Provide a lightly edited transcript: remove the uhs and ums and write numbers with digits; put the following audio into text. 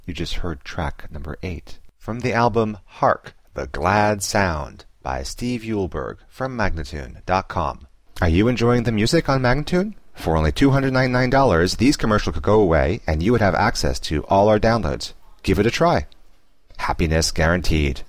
You just heard track number 8 from the album Hark, the Glad Sound by Steve Eulberg from Magnatune.com. Are you enjoying the music on Magnatune? For only $299, these commercials could go away and you would have access to all our downloads. Give it a try. Happiness guaranteed.